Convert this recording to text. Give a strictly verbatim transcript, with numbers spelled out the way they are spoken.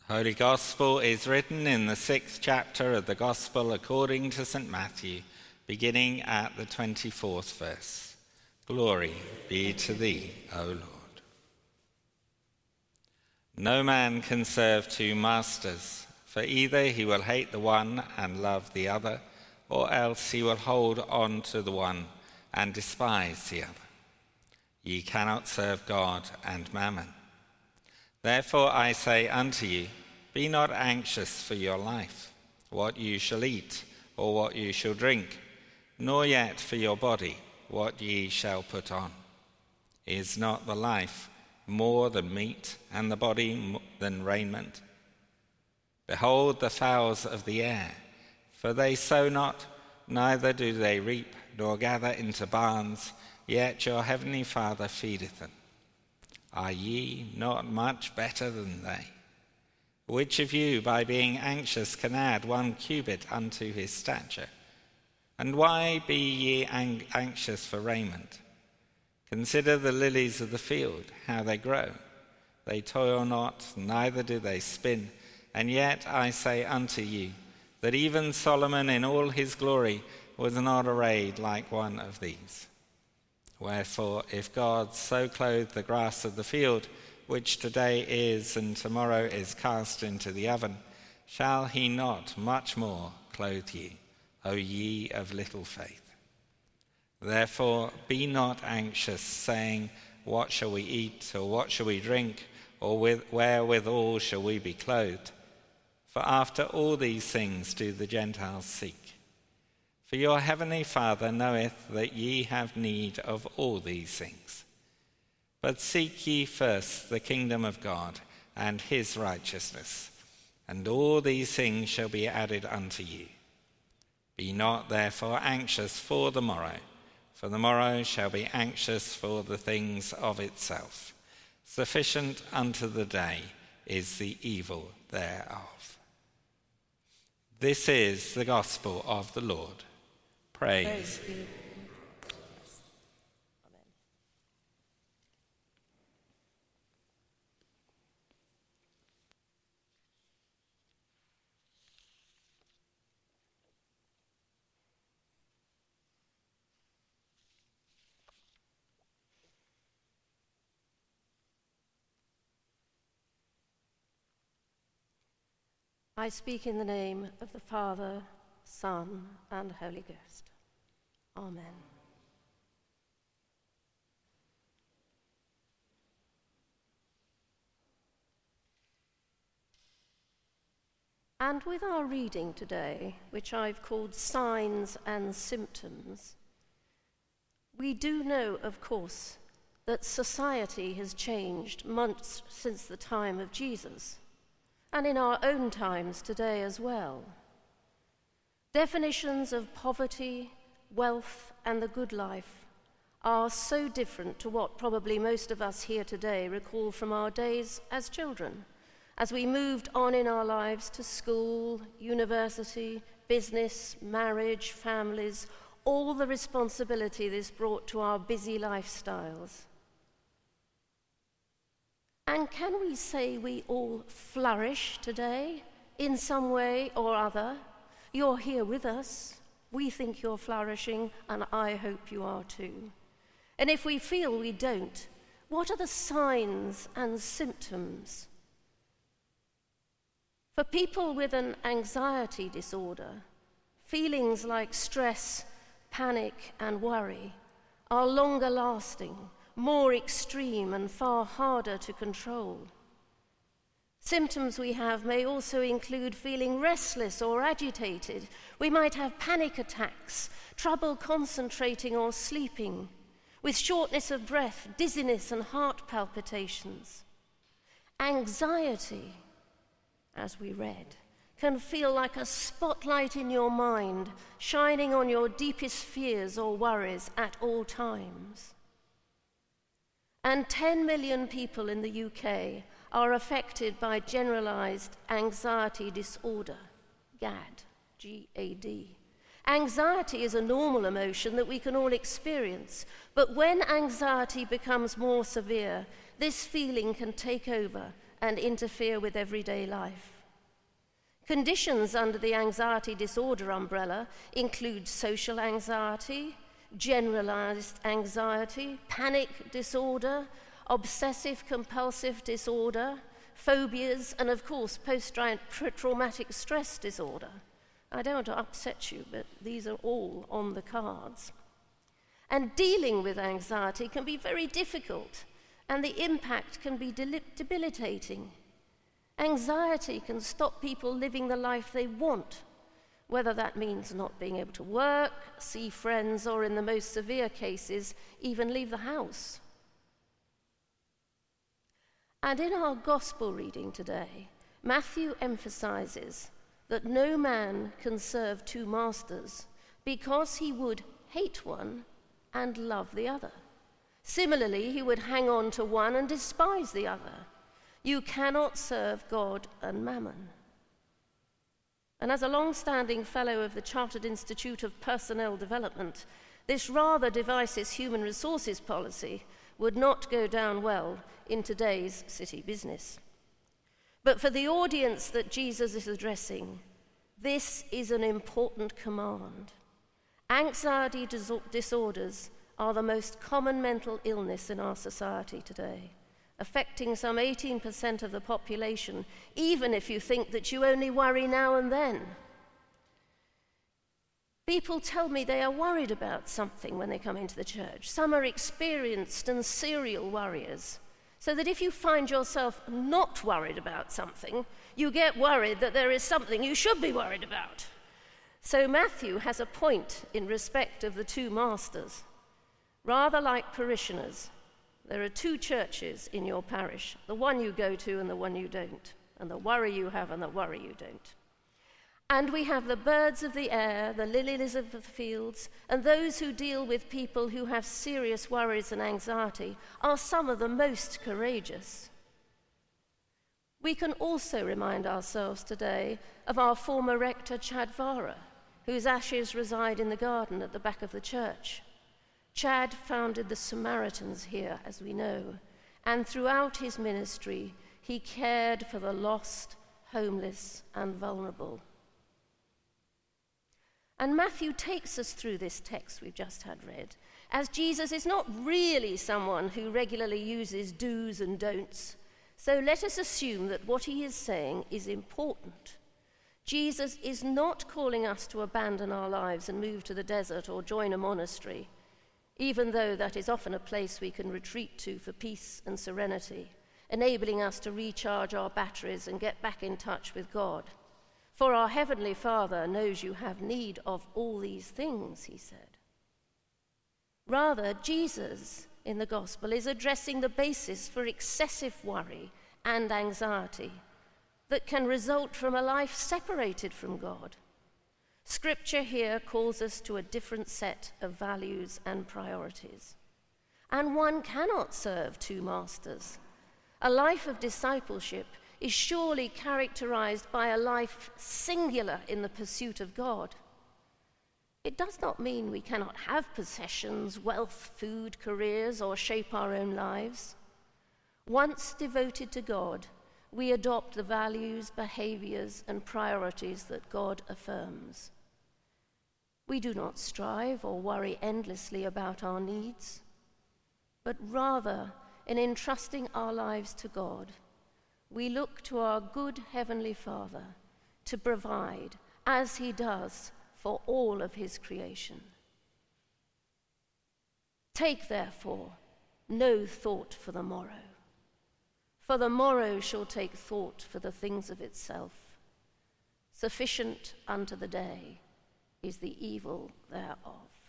Holy Gospel is written in the sixth chapter of the Gospel according to Saint Matthew, beginning at the twenty-fourth verse. Glory be to thee, O Lord. No man can serve two masters, for either he will hate the one and love the other, or else he will hold on to the one and despise the other. Ye cannot serve God and mammon. Therefore I say unto you, be not anxious for your life, what you shall eat, or what you shall drink, nor yet for your body, what ye shall put on. Is not the life more than meat, and the body than raiment? Behold the fowls of the air, for they sow not, neither do they reap, nor gather into barns, yet your heavenly Father feedeth them. Are ye not much better than they? Which of you, by being anxious, can add one cubit unto his stature? And why be ye ang- anxious for raiment? Consider the lilies of the field, how they grow. They toil not, neither do they spin. And yet I say unto you, that even Solomon in all his glory was not arrayed like one of these. Wherefore, if God so clothe the grass of the field, which today is and tomorrow is cast into the oven, shall he not much more clothe ye, O ye of little faith? Therefore be not anxious, saying, what shall we eat, or what shall we drink, or with, wherewithal shall we be clothed? For after all these things do the Gentiles seek. For your heavenly Father knoweth that ye have need of all these things. But seek ye first the kingdom of God and his righteousness, and all these things shall be added unto you. Be not therefore anxious for the morrow, for the morrow shall be anxious for the things of itself. Sufficient unto the day is the evil thereof. This is the gospel of the Lord. Praise, Praise be. Amen. I speak in the name of the Father, Son, and Holy Ghost. Amen. And with our reading today, which I've called Signs and Symptoms, we do know, of course, that society has changed months since the time of Jesus, and in our own times today as well. Definitions of poverty, wealth, and the good life are so different to what probably most of us here today recall from our days as children, as we moved on in our lives to school, university, business, marriage, families, all the responsibility this brought to our busy lifestyles. And can we say we all flourish today in some way or other? You're here with us. We think you're flourishing, and I hope you are too. And if we feel we don't, what are the signs and symptoms? For people with an anxiety disorder, feelings like stress, panic, and worry are longer lasting, more extreme, and far harder to control. Symptoms we have may also include feeling restless or agitated. We might have panic attacks, trouble concentrating or sleeping, with shortness of breath, dizziness, and heart palpitations. Anxiety, as we read, can feel like a spotlight in your mind, shining on your deepest fears or worries at all times. And ten million people in the U K are affected by generalized anxiety disorder, GAD, G A D. Anxiety is a normal emotion that we can all experience, but when anxiety becomes more severe, this feeling can take over and interfere with everyday life. Conditions under the anxiety disorder umbrella include social anxiety, generalized anxiety, panic disorder, obsessive-compulsive disorder, phobias, and of course post-traumatic stress disorder. I don't want to upset you, but these are all on the cards. And dealing with anxiety can be very difficult, and the impact can be debilitating. Anxiety can stop people living the life they want, whether that means not being able to work, see friends, or in the most severe cases, even leave the house. And in our gospel reading today, Matthew emphasizes that no man can serve two masters because he would hate one and love the other. Similarly, he would hang on to one and despise the other. You cannot serve God and mammon. And as a long-standing fellow of the Chartered Institute of Personnel Development, this rather divisive human resources policy would not go down well in today's city business. But for the audience that Jesus is addressing, this is an important command. Anxiety dis- disorders are the most common mental illness in our society today, affecting some eighteen percent of the population, even if you think that you only worry now and then. People tell me they are worried about something when they come into the church. Some are experienced and serial worriers, so that if you find yourself not worried about something, you get worried that there is something you should be worried about. So Matthew has a point in respect of the two masters. Rather like parishioners, there are two churches in your parish, the one you go to and the one you don't, and the worry you have and the worry you don't. And we have the birds of the air, the lilies of the fields, and those who deal with people who have serious worries and anxiety are some of the most courageous. We can also remind ourselves today of our former rector, Chad Vara, whose ashes reside in the garden at the back of the church. Chad founded the Samaritans here, as we know, and throughout his ministry, he cared for the lost, homeless, and vulnerable. And Matthew takes us through this text we've just had read, as Jesus is not really someone who regularly uses do's and don'ts. So let us assume that what he is saying is important. Jesus is not calling us to abandon our lives and move to the desert or join a monastery, even though that is often a place we can retreat to for peace and serenity, enabling us to recharge our batteries and get back in touch with God. For our Heavenly Father knows you have need of all these things, he said. Rather, Jesus in the gospel is addressing the basis for excessive worry and anxiety that can result from a life separated from God. Scripture here calls us to a different set of values and priorities. And one cannot serve two masters. A life of discipleship is surely characterized by a life singular in the pursuit of God. It does not mean we cannot have possessions, wealth, food, careers, or shape our own lives. Once devoted to God, we adopt the values, behaviors, and priorities that God affirms. We do not strive or worry endlessly about our needs, but rather, in entrusting our lives to God, we look to our good Heavenly Father to provide, as he does, for all of his creation. Take, therefore, no thought for the morrow, for the morrow shall take thought for the things of itself. Sufficient unto the day is the evil thereof.